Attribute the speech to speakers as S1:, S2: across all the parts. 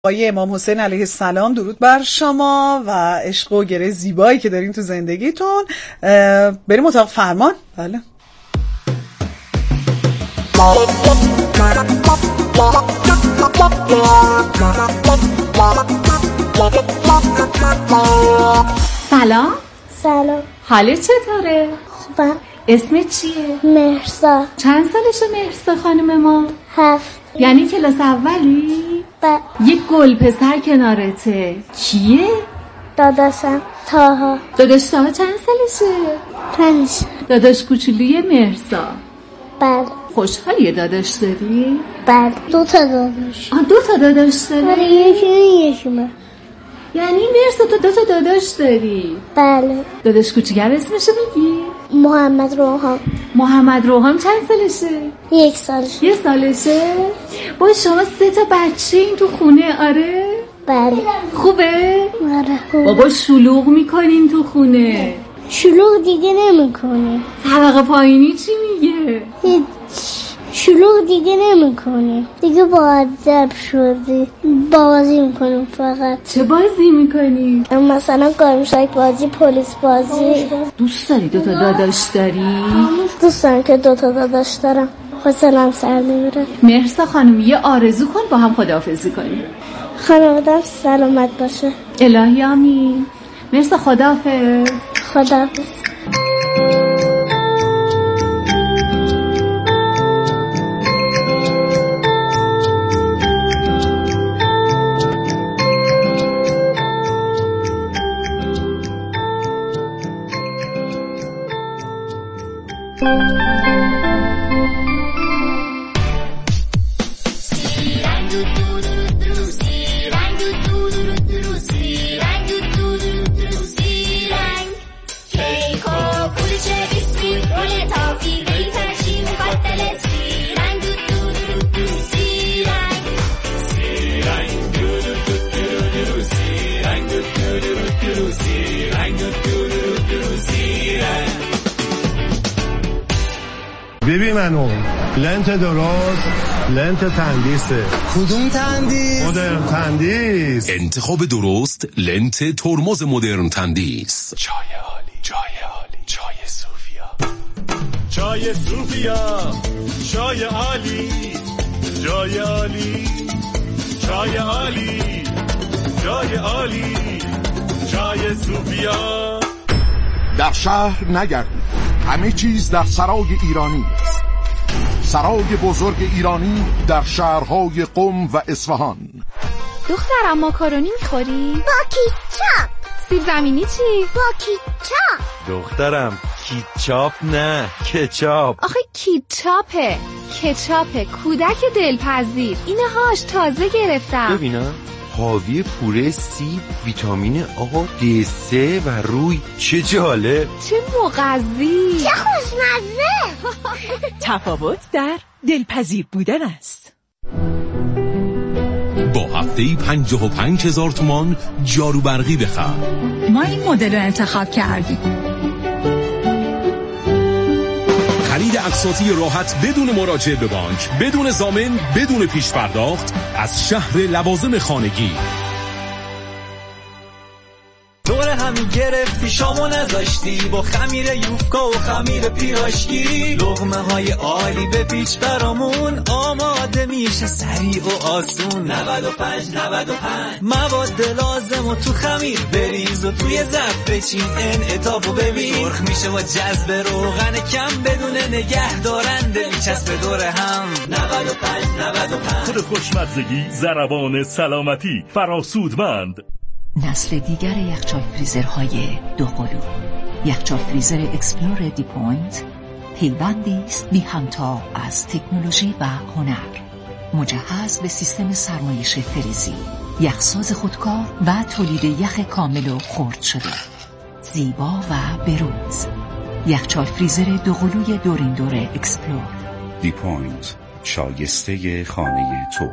S1: آقای امام حسین علیه السلام، درود بر شما و عشق و گره زیبایی که دارین تو زندگیتون. بریم اتاق فرمان. بله.
S2: سلام.
S3: سلام.
S2: حالت چطوره؟
S3: خوبم.
S2: اسمت چیه؟
S3: مهرسا.
S2: چند سالشه مهرسا خانم ما؟
S3: 7.
S2: یعنی کلاس اولی؟ یک گل پسر کنارته. کیه؟
S3: داداشم تاها.
S2: داداش تاها چند سالشه؟
S3: 5.
S2: داداش کوچولوی مهرسا.
S3: بله.
S2: خوشحالی داداش داری؟
S3: بله. 2 تا داداش.
S2: 2 تا داداش داری؟
S3: آره، یکیمه.
S2: یعنی مهرسا تو 2 تا داداش داری؟
S3: بله.
S2: داداش کوچیک‌تر اسمشو بگی؟
S3: محمد روحان.
S2: محمد روحان چند سالشه؟
S3: 1 سالشه.
S2: 1 سالشه؟ با شما 3 تا بچه این تو خونه؟ آره؟
S3: بله.
S2: خوبه؟
S3: آره خوبه.
S2: بابا شلوغ میکنین تو خونه؟
S3: شلوغ دیگه نمیکنی.
S2: طبقه پایینی چی میگه؟
S3: هیچ. شلوغ دیگه نمیکنی. دیگه باادب شدی. بازی میکنیم فقط.
S2: چه بازی میکنی؟
S3: مثلا قایمشک بازی، پلیس بازی.
S2: دوست داری 2 تا داداش داری؟
S3: دوست دارم که 2 تا داداش دارم. حوصله‌ام سر نمیره.
S2: مهرسا خانم یه آرزو کن با هم خداحافظی کنیم.
S3: خانواده‌ام سلامت باشه.
S2: الهی آمین. مهرسا خداحافظ.
S3: خداحافظ.
S4: ببین منو لنت درست، لنت تندیسه.
S5: کدوم تندیس؟
S4: مدرن تندیس.
S6: انتخاب درست لنت ترمز مدرن تندیس.
S7: چای عالی، چای عالی، چای صوفیا، چای صوفیا، چای عالی، چای عالی، چای عالی، چای عالی، چای صوفیا.
S8: در شهر نگردید، همه چیز در سرای ایرانی است. سرای بزرگ ایرانی در شهرهای قم و اصفهان.
S9: دخترم ماکارونی میخوری؟
S3: با کیچاپ.
S9: سیب زمینی چی؟
S3: با کیچاپ.
S7: دخترم کیچاپ نه کچاپ.
S9: آخه کیچاپه، کچاپه. کودک دلپذیر. اینه هاش تازه گرفتم.
S7: ببینم حاوی پوره سیب، ویتامین آ، D3 و روی. چه جالب،
S9: چه مغذی،
S3: چه خوشمزه.
S10: تفاوت در دلپذیر بودن است.
S6: با هفته‌ای 55,000 تومان جارو برقی بخر.
S10: ما این مدل رو انتخاب کردیم.
S6: خرید اقساطی راحت بدون مراجعه به بانک، بدون ضامن، بدون پیش پرداخت از شهر لوازم خانگی.
S5: دور همی گرفتی شامو نذاشتی، با خمیر یوفکا و خمیر پیراشکی. لقمه های عالی به پیچ برامون آماده میشه سریع و آسون. 95 مواد لازم و تو خمیر بریز و توی ظرف بچین. انعطافو ببین سرخ میشه با جذب روغن کم، بدون نگه دارنده میچسبه دور هم. 95
S11: خود خوشمزگی، ضربان سلامتی، فراسودمند.
S10: نسل دیگر یخچال فریزرهای 2 قلو. یخچال فریزر اکسپلور دی پوینت پیوندی است بی همتا از تکنولوژی و هنر. مجهز به سیستم سرمایش فریزی، یخساز خودکار و تولید یخ کامل و خرد شده. زیبا و بروز. یخچال فریزر 2 قلوی دورین اکسپلور
S12: دی پوینت، شایسته خانه تو.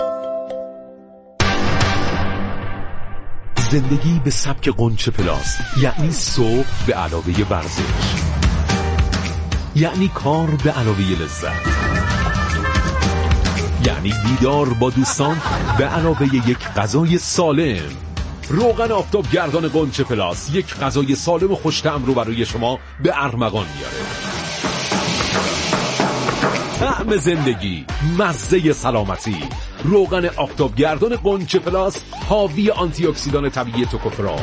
S13: زندگی به سبک قنچه پلاس، یعنی صبح به علاوه ورزش، یعنی کار به علاوه لذت، یعنی
S6: یعنی دیدار با دوستان به علاوه یک غذای سالم. روغن آفتابگردان غنچه پلاس یک غذای سالم و خوش‌طعم رو برای شما به ارمغان میاره. طعم زندگی، مزه سلامتی. روغن آفتابگردان غنچه پلاس حاوی آنتی اکسیدان طبیعی توکوفرول.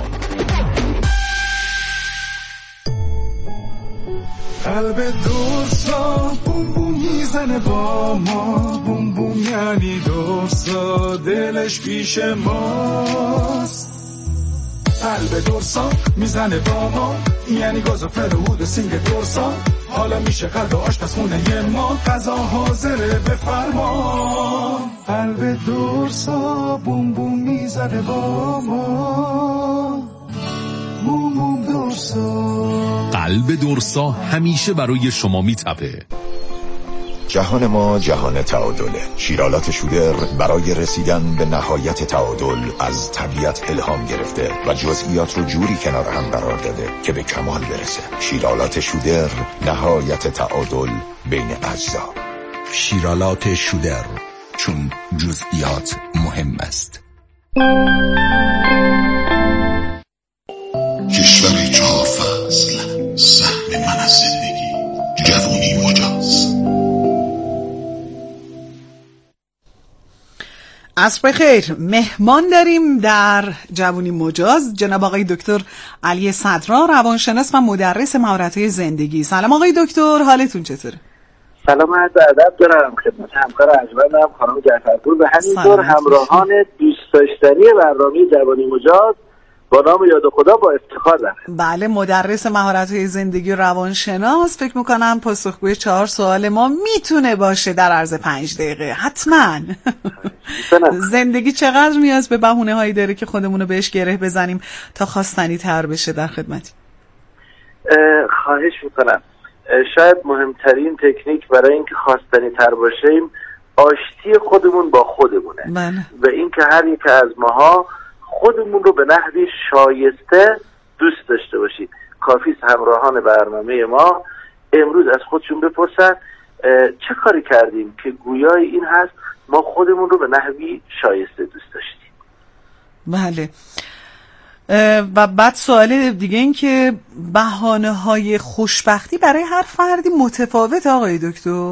S14: قلب دوستا بوم بوم میزنه با ما، بوم بوم یعنی دوستا دلش پیش ماست. قلب دورسا میزنه با ما، یعنی گاز و فرود سینگ دورسا. حالا میشه قلب آشپزخونه ما، غذا حاضره بفرما. قلب دورسا بوم بوم میزنه با ما، بوم بوم دورسا.
S6: قلب دورسا همیشه برای شما میتپه.
S15: جهان ما جهان تعادله. شیرالات شودر برای رسیدن به نهایت تعادل از طبیعت الهام گرفته و جزئیات رو جوری کنار هم قرار داده که به کمال برسه. شیرالات شودر، نهایت تعادل بین اجزا.
S16: شیرالات شودر، چون جزئیات مهم است.
S17: کشور 4 فصل، سهم من از زندگی، جوونی مجاز.
S1: عصر بخیر. مهمان داریم در جوونی مجاز جناب آقای دکتر علی صدرا، روانشناس و مدرس مهارت‌های زندگی. سلام آقای دکتر، حالتون چطوره؟
S18: سلام و ادب دارم خدمت همکار ارجمندم خانم جعفرپور و همینطور همراهان دوست داشتنی برنامه جوونی مجاز با نام یاد خدا با افتخار دارم.
S1: بله، مدرس مهارت‌های زندگی و روانشناس. فکر می‌کنم پاسخگوی 4 سوال ما میتونه باشه در عرض 5 دقیقه حتما. زندگی چقدر نیاز به بهونه‌هایی داره که خودمون رو بهش گره بزنیم تا خواستنی تر بشه؟ در خدمتی.
S18: خواهش میکنم. شاید مهمترین تکنیک برای اینکه خواستنی تر باشیم آشتی خودمون با خودمونه.
S1: بله.
S18: و اینکه هر یک از ماها خودمون رو به نحوی شایسته دوست داشته باشید. کافی است همراهان برنامه ما امروز از خودشون بپرسن چه کاری کردیم که گویای این هست ما خودمون رو به نحوی شایسته دوست داشتیم.
S1: بله. و بعد سوال دیگه این که بهانه‌های خوشبختی برای هر فردی متفاوت آقای دکتر؟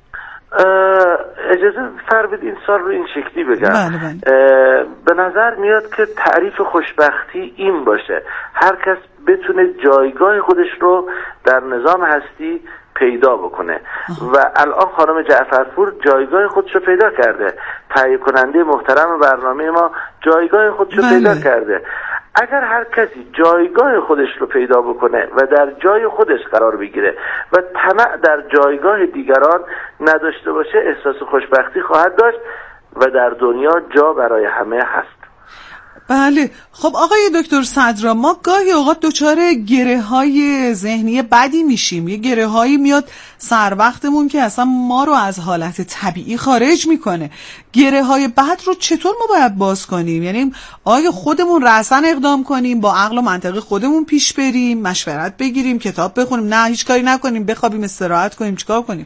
S18: اجازه فرمایید این سال رو این شکلی بگم.
S1: بله.
S18: به نظر میاد که تعریف خوشبختی این باشه هر کس بتونه جایگاه خودش رو در نظام هستی پیدا بکنه. و الان خانم جعفرپور جایگاه خودش رو پیدا کرده، تهیه کننده محترم برنامه ما جایگاه خودش رو پیدا کرده. اگر هر کسی جایگاه خودش رو پیدا بکنه و در جای خودش قرار بگیره و طمع در جایگاه دیگران نداشته باشه احساس خوشبختی خواهد داشت و در دنیا جا برای همه هست.
S1: بله. خب آقای دکتر صدرا، ما گاهی اوقات دچار گره‌های ذهنی بدی میشیم. یه گره‌هایی میاد سر وقتمون که اصلا ما رو از حالت طبیعی خارج میکنه. گره‌های بد رو چطور ما باید باز کنیم؟ یعنی آیا خودمون رأساً اقدام کنیم، با عقل و منطق خودمون پیش بریم، مشورت بگیریم، کتاب بخونیم، نه هیچ کاری نکنیم، بخوابیم، استراحت کنیم، چیکار کنیم؟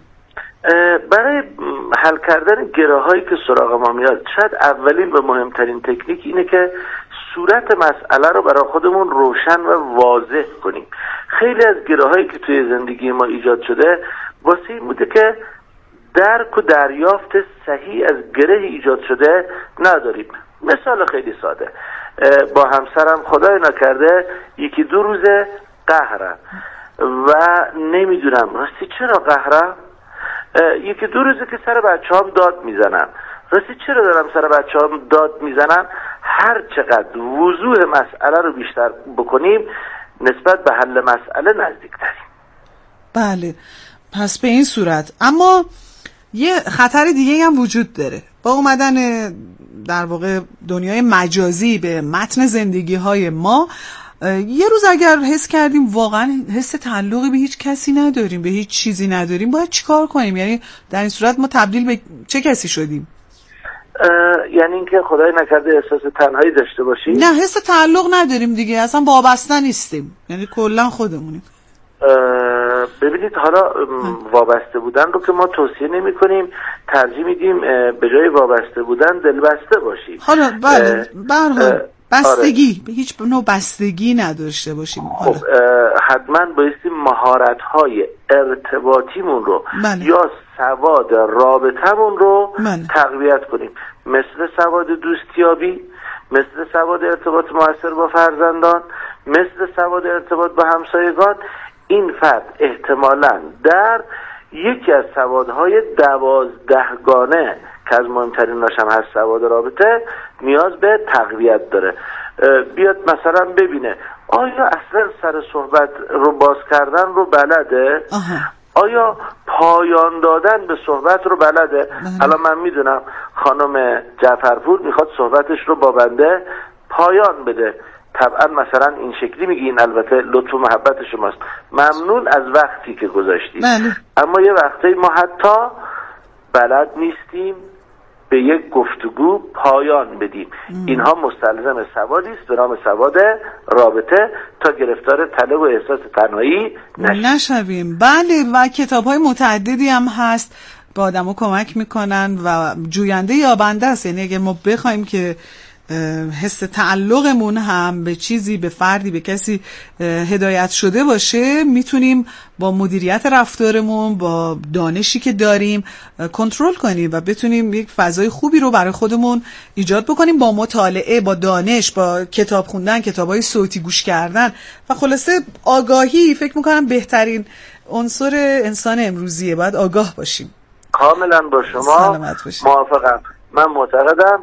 S18: برای حل کردن گره‌هایی که سراغ ما میاد شاید اولین و مهمترین تکنیک اینه که صورت مسئله رو برای خودمون روشن و واضح کنیم. خیلی از گره‌هایی که توی زندگی ما ایجاد شده واسه این بوده که درک و دریافت صحیح از گره ایجاد شده نداریم. مثال خیلی ساده، با همسرم خدای نکرده 1-2 روزه قهرم و نمیدونم راستی چرا قهرم. 1-2 روزه که سر بچه‌هام داد میزنم. راستی چرا دارم سر بچه‌هام داد میزنم؟ هر چقدر وضوح مسئله رو بیشتر بکنیم نسبت به حل مسئله نزدیک‌تریم.
S1: بله، پس به این صورت. اما یه خطر دیگه هم وجود داره. با اومدن در واقع دنیای مجازی به متن زندگی‌های ما، یه روز اگر حس کردیم واقعا حس تعلقی به هیچ کسی نداریم، به هیچ چیزی نداریم، باید چیکار کنیم؟ یعنی در این صورت ما تبدیل به چه کسی شدیم؟
S18: یعنی اینکه خدای نکرده احساس تنهایی داشته باشیم؟
S1: نه، حس تعلق نداریم دیگه، اصلا وابسته نیستیم، یعنی کلا خودمونیم.
S18: ببینید حالا وابسته بودن رو که ما توصیه نمی کنیم، ترجیح میدیم به جای وابسته بودن دلبسته باشیم.
S1: حالا بستگی به هیچ نوع بستگی نداشته باشیم.
S18: خب حتما بایستی مهارت‌های ارتباطیمون رو یا سواد رابطمون رو تقویت کنیم، مثل سواد دوستیابی، مثل سواد ارتباط موثر با فرزندان، مثل سواد ارتباط با همسایگان. این فرد احتمالاً در یکی از سوادهای 12 گانه که از مهمتریناش هم هست سواد رابطه نیاز به تقویت داره. بیاد مثلا ببینه آیا اصلا سر صحبت رو باز کردن رو بلده؟ آیا پایان دادن به صحبت رو بلده؟ الان من میدونم خانم جعفرپور میخواد صحبتش رو با بنده پایان بده، طبعا مثلا این شکلی میگین، البته لطف و محبت شماست، ممنون از وقتی که گذاشتید. اما یه وقتی ما حتی بلد نیستیم به یک گفتگو پایان بدیم. اینها مستلزم سوادی است به نام سواد رابطه تا گرفتار طلب و احساس تنهایی
S1: نشویم. بله، و کتاب‌های متعددی هم هست به آدمو کمک میکنن و جوینده یابنده است. یعنی اگر ما بخوایم که حس تعلقمون هم به چیزی، به فردی، به کسی هدایت شده باشه، میتونیم با مدیریت رفتارمون، با دانشی که داریم کنترل کنیم و بتونیم یک فضای خوبی رو برای خودمون ایجاد بکنیم با مطالعه، با دانش، با کتاب خوندن، کتابای صوتی گوش کردن و خلاصه آگاهی. فکر میکنم بهترین عنصر انسان امروزیه، باید آگاه باشیم.
S18: کاملا با شما موافقم. من معتقدم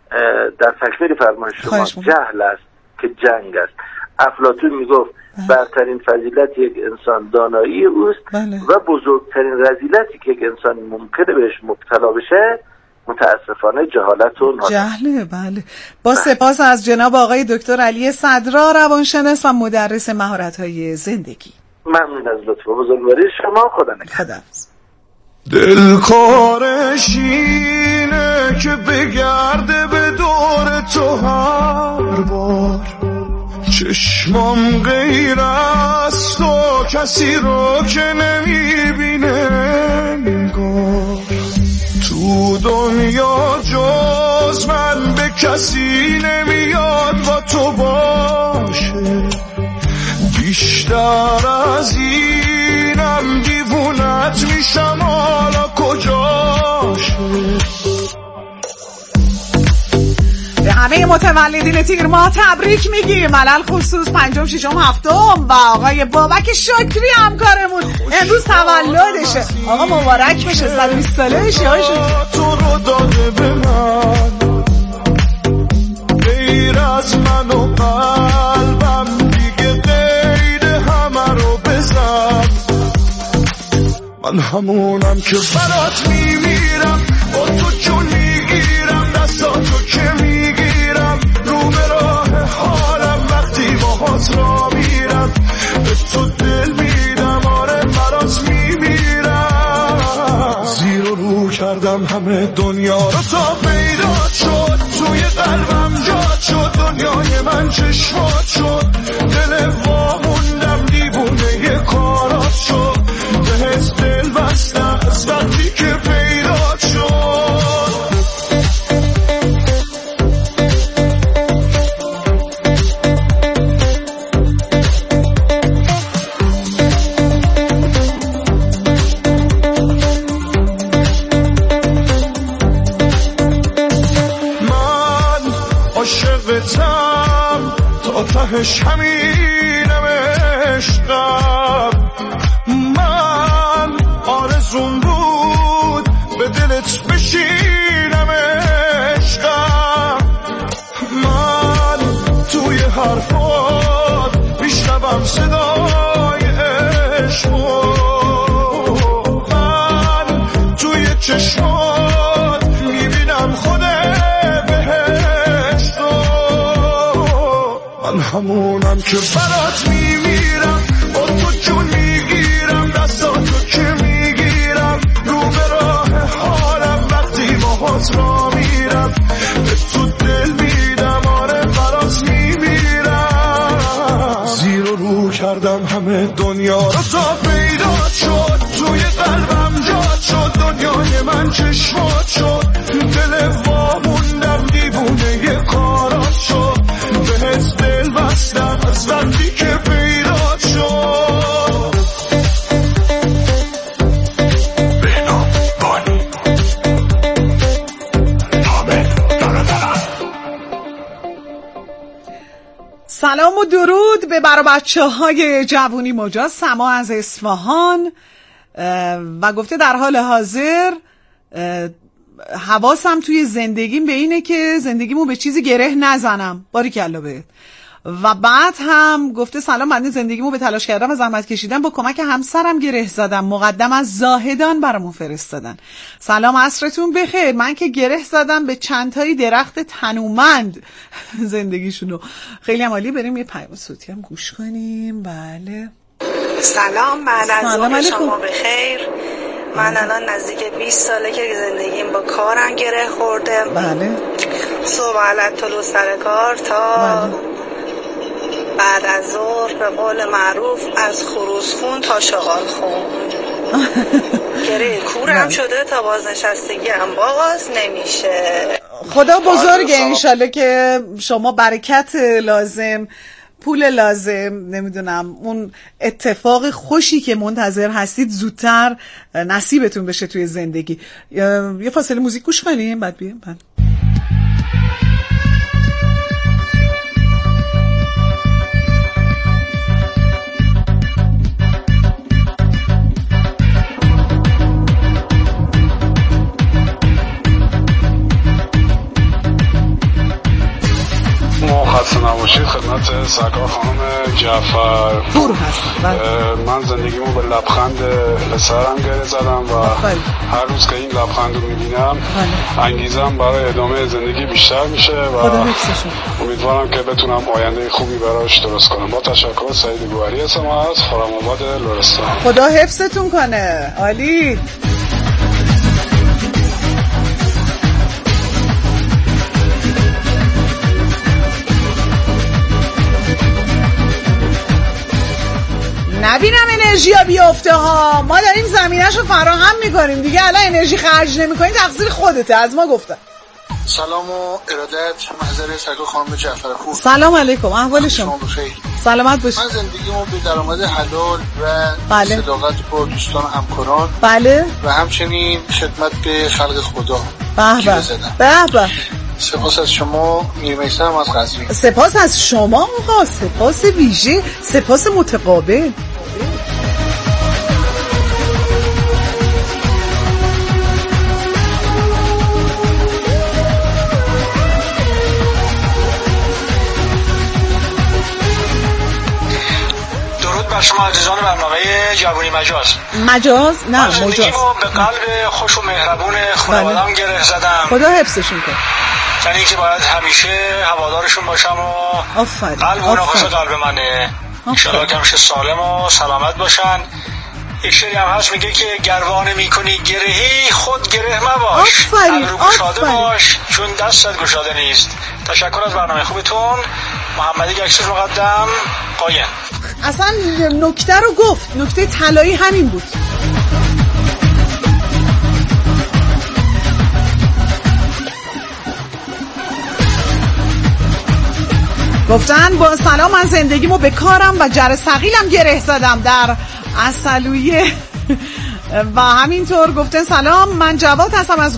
S18: در تکمیل فرمان شما جهل است که جنگ است. افلاطون میگفت برترین فضیلت یک انسان دانایی اوست و بزرگترین رذیلتی که یک انسان ممکنه بهش مبتلا بشه متاسفانه جهالت و
S1: جهله. بله، با سپاس از جناب آقای دکتر علی صدرا، روانشناس و مدرس مهارت‌های زندگی.
S18: ممنون از لطف و بزرگواری شما. خدا نگهدار.
S14: دلکارش اینه که بگرده به دور تو هر بار، چشمام غیر از تو کسی رو که نمیبینه انگار، تو دنیا جز من به کسی نمیاد با تو باشه، بیشتر از اینم دیوونت میشم حالا کجاشه.
S1: به همه متولدین تیر ماه تبریک میگیم، علل خصوص 5م 6م 7م و آقای بابک شکری همکارمون امروز تولدشه. آقا مبارک بشه، 120 سالشه.
S14: تو رو داده به من غیر از من و قلبم دیگه غیر همه رو بزن، من همونم که برات میمیرم، با تو جون میگیرم، دستاتو که میگیرم، رو به راه حالم وقتی باهات را میرم، به تو دل میدم، آره برات میمیرم، زیر و رو کردم همه دنیا رو تا پیدا شد، توی قلبم جاد شد، دنیای من چشمات شد، دل واموندم دیوونه کارات شد، بهت دل بستم از وقتی که پیدا شد. من عاشقتم تا تهش همینم عشقم، من آرزوم بود به دلت بشینم عشقم، من توی حرفات میشنوم صدای عشقو، من توی چشمات میبینم خود بهشتو، من همونم که برات میمیرم، با تو جون میگیرم، دستاتو که میگیرم، رو به راه حالم وقتی باهات را میرم، به تو دل میدم، آره برات میمیرم، زیر و رو کردم همه دنیا رو تا پیدا
S1: سلام و درود به برا بچه های جوونی مجاز. سما از اصفهان و گفته در حال حاضر حواسم توی زندگیم به اینه که زندگیمو به چیزی گره نزنم. باریکلا بهت. و بعد هم گفته سلام، من زندگیمو به تلاش کردم و زحمت کشیدم، با کمک همسرم گره زدم. مقدم از زاهدان برامون فرستادن. سلام، عصرتون بخیر. من که گره زدم به چند تایی درخت تنومند زندگیشونو. خیلی عالی. بریم یه پیام صوتی هم گوش کنیم. بله
S19: سلام، بعد از ظهر شما بخیر. من الان نزدیک 20 ساله که زندگیم با کارم گره خورده.
S1: بله.
S19: صبح علت طلوع سر کار تا بعد از ظهر به قول معروف از خروسخون تا شغال خون. گره کورم شده تا بازنشستگی هم باز نمیشه.
S1: خدا بزرگه. انشالله که شما برکت لازم، پول لازم، نمیدونم اون اتفاق خوشی که منتظر هستید زودتر نصیبتون بشه توی زندگی. یه فاصله موزیک گوش کنیم بعد بیایم.
S20: خسته نباشید. خدمت سرکار خانم جعفر
S1: پور هستم.
S20: من زندگیمو به لبخند پسرم گره زدم و هر روز که این لبخند رو میبینم انگیزم برای ادامه زندگی بیشتر میشه و امیدوارم که بتونم آینده خوبی براش درست کنم. با تشکر. سعید گوهری هستم از خرم آباد لرستان.
S1: خدا حفظتون کنه. عالی. نبینم انرژی ها بیافته ها. ما داریم زمینش رو فراهم میکنیم دیگه. الان انرژی خرج نمیکنیم تقصیر خودته. از ما گفتن.
S21: سلام و ارادت. محضر سرکار خانم جعفرپور.
S1: سلام علیکم. احوال شما؟ سلامت باشید.
S21: من زندگیمو به درآمد حلال و صداقت با دوستان و همکاران و همچنین خدمت به خلق خدا
S1: به.
S21: سپاس از شما میرمیسم از قزوین.
S1: سپاس از شما آقا. سپاس ویژه، سپاس متقابل.
S21: درود بر شما عزیزان برنامه جوونی
S1: مجاز. نه مجاز.
S21: به قلب خوش و مهربون خانواده‌ام گره زدم.
S1: خدا حفظشون کنه.
S21: یعنی اینکه باید همیشه هوادارشون باشم و قلب اونا واسه قلب منه. انشالله که همیشه سالم و سلامت باشن. یک شعری هم هست میگه که گروانه میکنی گرهی خود گره مباش. قلب گشاده باش چون دستت گشاده نیست. تشکر از برنامه خوبتون. محمدی گکسوس مقدم قایم.
S1: اصلا نکته رو گفت. نکته طلایی همین بود. گفتن با سلام، من زندگیمو به کارم و جره ثقیلم گره زدم در عسلویه. و همینطور گفتن سلام، من جواد هستم از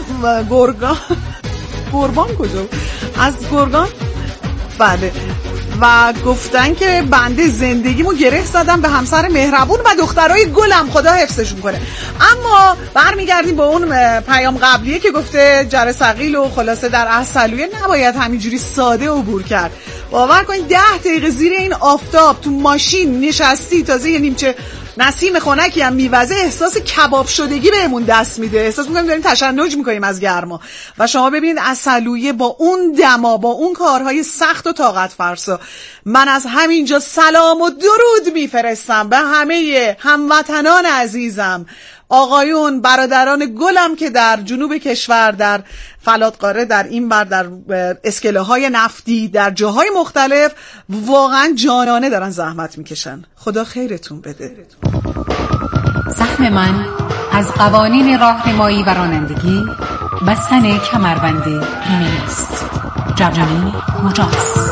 S1: گرگان کجا؟ از گرگان. بله. و گفتن که بنده زندگیمو گره زدم به همسر مهربون و دخترای گلم. خدا حفظشون کنه. اما برمیگردیم با اون پیام قبلیه که گفته جره ثقیل و خلاصه در عسلویه نباید همینجوری ساده عبور کرد. باور کنید 10 دقیقه زیر این آفتاب تو ماشین نشستی، تازه یه نیمچه نسیم خنکی هم میوزه، احساس کباب شدگی بهمون دست میده. احساس میکنیم داریم تشنج میکنیم از گرما. و شما ببینید عسلویه با اون دما، با اون کارهای سخت و طاقت فرسا. من از همینجا سلام و درود میفرستم به همه هموطنان عزیزم، آقایون، برادران گلم که در جنوب کشور، در فلاتقاره، در این بر، در اسکله‌های نفتی، در جاهای مختلف واقعا جانانه دارن زحمت میکشن. خدا خیرتون بده.
S10: سهم من از قوانین راهنمایی و رانندگی بستن کمربند ایمنی است. جوانی مجاز.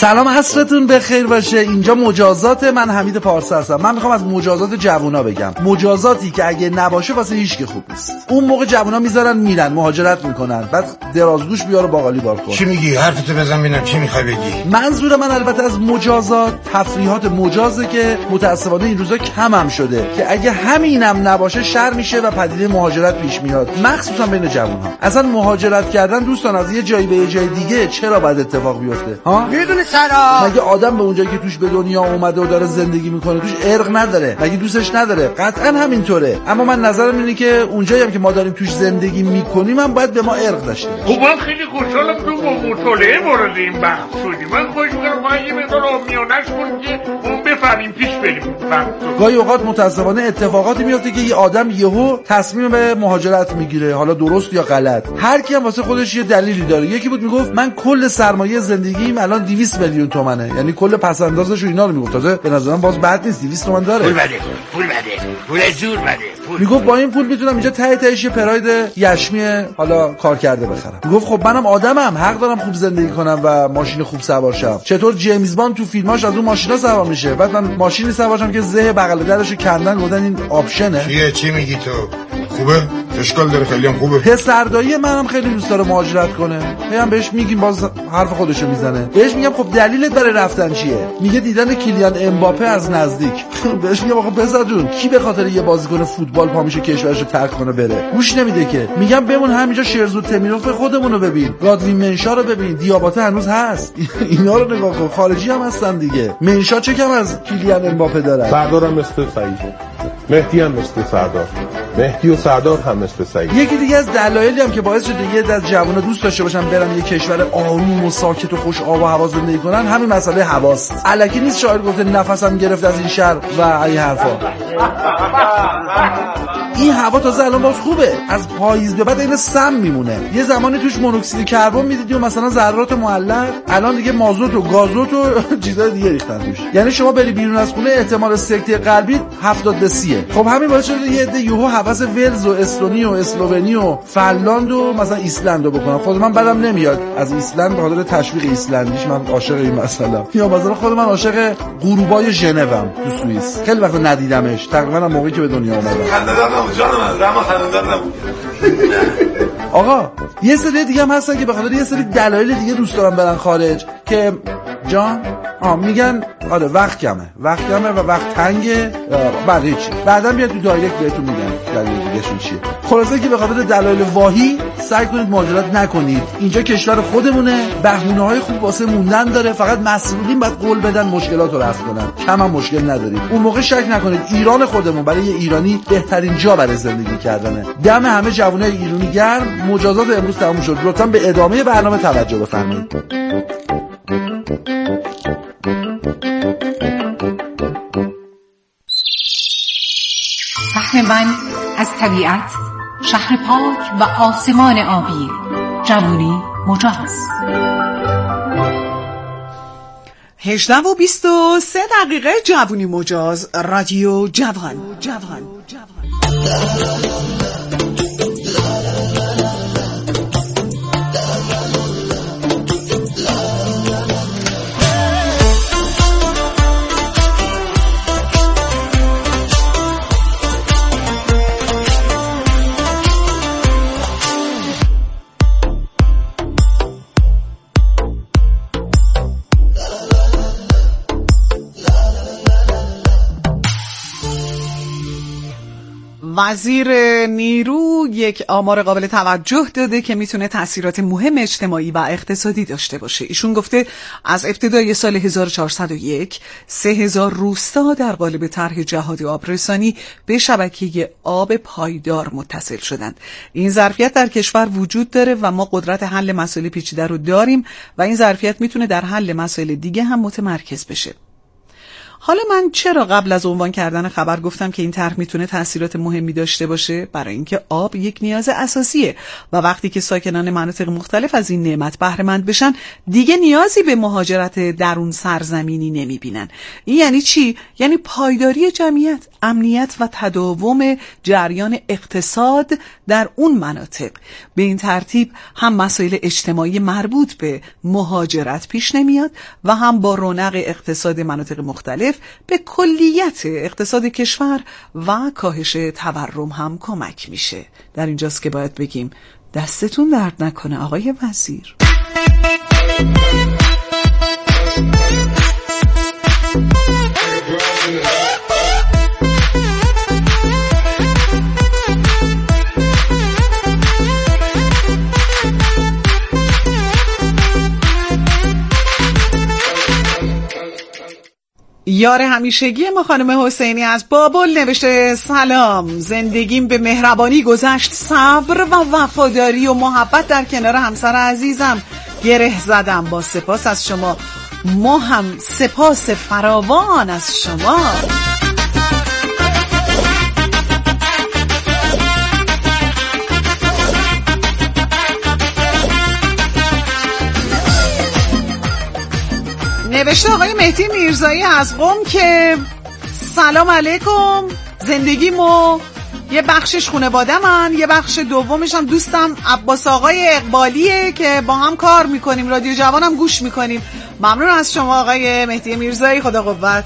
S2: سلام، عصرتون بخیر باشه. اینجا مجازات، من حمید پارسا هستم. من میخوام از مجازات جوونا بگم. مجازاتی که اگه نباشه واسه هیچ که خوب نیست. اون موقع جوونا میذارن میرن مهاجرت میکنن، بعد درازگوش بیاره باقالی بار کن.
S22: چی میگی؟ حرفتو بزن ببینم چی میخوای بگی.
S2: منظور من البته از مجازات تفریحات مجازه که متاسفانه این روزا کم هم شده، که اگه همینم نباشه شر میشه و پدیده مهاجرت پیش میاد، مخصوصا بین جوان‌ها. اصلا مهاجرت کردن دوستان از یه جایی به یه جای دیگه چرا باید اتفاق بیفته؟ ها؟
S22: میدونی چرا؟
S2: مگه آدم به اونجایی که توش به دنیا اومده و داره زندگی میکنه توش ارق نداره؟ مگه دوستش نداره؟ قطعا همینطوره. اما من نظرم اینه که اونجایی هم که ما داریم توش زندگی میکنیم هم باید به ما ارق داشته باشه.
S23: خب من خیلی خوشحالم تو با مطالعه وارد این بحث شدی. من خواهش می‌کنم ما یه مقدار آمیانش کنیم که اون بفهمیم پیش بریم.
S2: گاهی اوقات متاسفانه اتفاقاتی میفته که یه آدم یهو تصمیم به مهاجرت میگیره، حالا درست یا غلط. هر کی هم واسه خودش یه دلیلی داره. یکی بود میگفت من کل سرمایه زندگیم الان 200 میلیون تومنه، یعنی کل پس اندازش و اینا رو میگفت. تازه به نظرم باز بد نیست، 200 تومن داره.
S22: پول بده پول زور بده.
S2: میگفت با این پول میتونم اینجا تهش یه پراید یشمی حالا کار کرده بخرم. میگفت خب منم آدمم، حق دارم خوب زندگی کنم و ماشین خوب سوار شم. چطور جیمز باند تو فیلماش از اون ماشینا سوار میشه، بعد من ماشینی سوار شم که زه بغل درش کندن گفتن این آپشنه.
S22: چی میگی تو؟ خوبه؟ اشکال داره، خیلی هم خوبه.
S2: پسردایی منم خیلی دوست داره مهاجرت کنه. میگم بهش میگیم باز حرف خودشو میزنه. بهش میگم خب دلیلت برای رفتن چیه؟ میگه دیدن کیلیان امباپه از نزدیک. بهش میگم آقا پسر جون کی به خاطر یه بازیکن فوتبال پا میشه کشورشو ترک کنه بره؟ گوش نمیده که. میگم بمون همینجا شیرزو تمیروف خودمونو ببین، رادوین منشا رو ببین، دیاباته هنوز هست. اینا رو نگاه کن، خارجی هم هستن دیگه. منشا چه کم از کیلیان امباپه داره؟
S4: سردارم مثل سعید، مهدی هم مثل سردار، مهدی و سردار هم مثل سعید.
S2: یکی دیگه از دلایلی هم که باعث شده یه از جوونا دوست داشته باشن برن یه کشور آروم و ساکت و خوش آب و هوا زندگی کنن همین مسئله هواست. الکی نیست شاعر گفته نفسم گرفت از این شهر و این حرفا. این هوا تازه الان باز خوبه، از پاییز به بعد این سم میمونه. یه زمانی توش مونوکسید کربن میدیدی و مثلا ذرات معلق، الان دیگه مازوت و گازوت و چیزای دیگه ریختن توش. یعنی شما بری بیرون از خونه احتمال سکته قلبی 70-30. خب همین باعث شده یه عده یهو هوس ولز و استونی و اسلوونی و فنلاند و مثلا ایسلند رو بکنم. خود من بدم نمیاد از ایسلند به خاطر تشویق ایسلندیش، من عاشق این مسئله. یا مثلا خود من عاشق غروبای ژنوم تو سوئیس، خیلی وقت ندیدمش، تقریبا موقعی که به دنیا اومدم.
S22: جانم رما خنددار نبود.
S2: آقا یه سری دیگه هم هستن که به خاطر یه سری دلایل دیگه دوست دارن برن خارج که جان میگن آره وقت کمه و وقت تنگه، بعد هیچ بعداً بیاد تو دایرکت بهتون میگن دلیل دیگه‌شون چیه. خلاصه که به خاطر دلایل واهی سعی کنید مهاجرت نکنید. اینجا کشور خودمونه، بهونه‌های خوب واسه موندن داره، فقط مسئولین باید قول بدن مشکلات رو رفع کنن. کم هم مشکل ندارید. اون موقع شک نکنید ایران خودمون برای یه ایرانی بهترین جا برای زندگی کردنه. دم همه جوانای ایرانی گرم. مجازات امروز تموم شد. لطفاً به ادامه برنامه توجه بفرمایید.
S10: سهم من از طبیعت، شهر پاک و آسمان آبی. جوونی مجاز.
S1: 18:23 جوونی مجاز، رادیو جوان. وزیر نیرو یک آمار قابل توجه داده که میتونه تاثیرات مهم اجتماعی و اقتصادی داشته باشه. ایشون گفته از ابتدای سال 1401 3000 روستا در قالب طرح جهاد آبرسانی به شبکه آب پایدار متصل شدند. این ظرفیت در کشور وجود داره و ما قدرت حل مسائل پیچیده رو داریم و این ظرفیت میتونه در حل مسائل دیگه هم متمرکز بشه. حالا من چرا قبل از عنوان کردن خبر گفتم که این طرح میتونه تاثیرات مهمی داشته باشه؟ برای اینکه آب یک نیاز اساسیه و وقتی که ساکنان مناطق مختلف از این نعمت بهره مند بشن دیگه نیازی به مهاجرت درون سرزمینی نمیبینن. این یعنی چی؟ یعنی پایداری جمعیت. امنیت و تداوم جریان اقتصاد در اون مناطق. به این ترتیب هم مسائل اجتماعی مربوط به مهاجرت پیش نمیاد و هم با رونق اقتصاد مناطق مختلف به کلیت اقتصاد کشور و کاهش تورم هم کمک میشه. در اینجاست که باید بگیم دستتون درد نکنه آقای وزیر. یار همیشگی ما خانم حسینی از بابل نوشته سلام، زندگیم به مهربانی گذشت، صبر و وفاداری و محبت در کنار همسر عزیزم گره زدم. با سپاس از شما، ما هم سپاس فراوان از شما. نوشته آقای مهدی میرزایی از قم که سلام علیکم، زندگیمو یه بخشش خانواده من، یه بخش دومش هم دوستم عباس آقای اقبالیه که با هم کار میکنیم، رادیو جوانم گوش میکنیم. ممنون از شما آقای مهدی میرزایی، خدا قوت.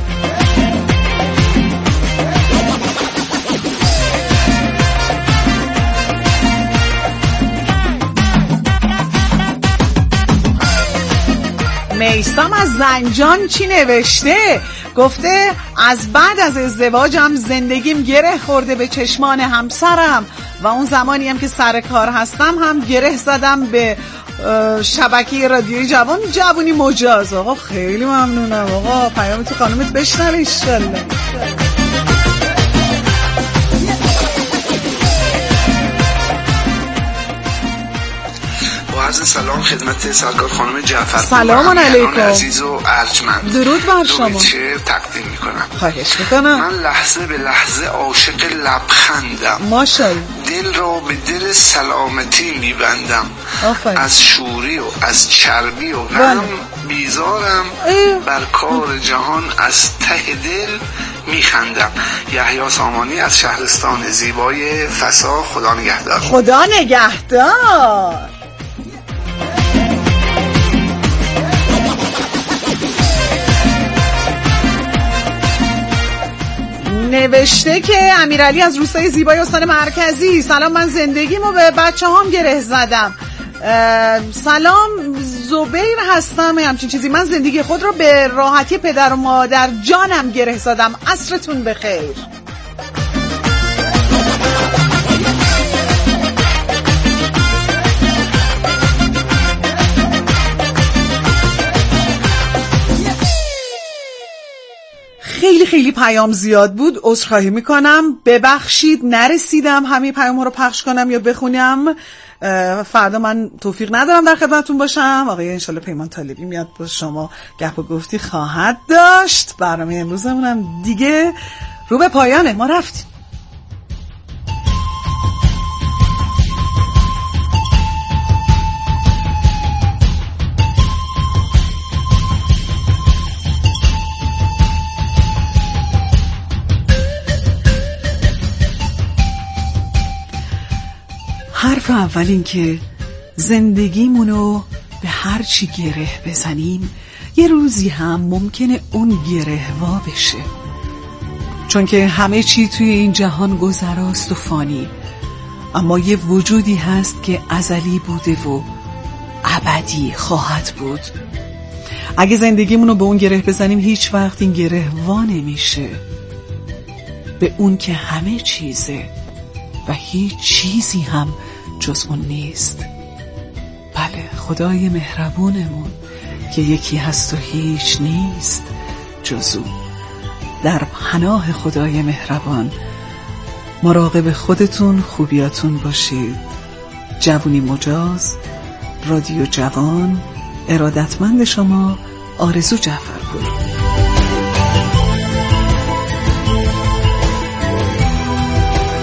S1: میثم از زنجان چی نوشته؟ گفته از بعد از ازدواجم زندگیم گره خورده به چشمان همسرم و اون زمانی هم که سر کار هستم هم گره زدم به شبکه رادیوی جوان. جوونی مجاز. آقا خیلی ممنونم آقا، پیام تو خانمت بشنوه انشالله.
S7: عرض سلام خدمت سرکار خانم جعفر.
S1: سلام علیکم
S7: عزیز و ارجمند.
S1: درود بر شما.
S7: چه تقدیم میکنم.
S1: خواهش میکنم.
S7: من لحظه به لحظه عاشق لبخندم.
S1: ماشاءالله.
S7: دل را به دل سلامتی میبندم. از شوری و از چربی و غم بیزارم. بر کار جهان از ته دل میخندم. یحیی سامانی از شهرستان زیبای فسا. خدا نگهدار.
S1: خدا نگهدار. نوشته که امیرعلی از روستای زیبای استان مرکزی، سلام، من زندگیمو به بچه هام گره زدم. سلام، زبیر هستم، همچین چیزی. من زندگی خود رو به راحتی پدر و مادر جانم گره زدم. عصرتون بخیر. خیلی خیلی پیام زیاد بود، عذرخواهی میکنم، ببخشید نرسیدم همه پیام ها رو پخش کنم یا بخونم. فردا من توفیق ندارم در خدمتتون باشم. آقای انشالله پیمان طالبی میاد با شما گپ و گفتی خواهد داشت. برنامه امروزمونم دیگه رو به پایانه، ما رفتیم. حرف اول این که زندگیمونو به هر چی گره بزنیم یه روزی هم ممکنه اون گره وا بشه، چون که همه چی توی این جهان گذراست و فانی، اما یه وجودی هست که ازلی بوده و ابدی خواهد بود. اگه زندگیمونو به اون گره بزنیم هیچ وقت این گره وا نمیشه به اون که همه چیزه و هیچ چیزی هم جز اون نیست. بله، خدای مهربونمون که یکی هست و هیچ نیست جز او. در پناه خدای مهربان مراقب خودتون، خوبیاتون باشید. جوونی مجاز، رادیو جوان، ارادتمند شما، آرزو جعفرپور.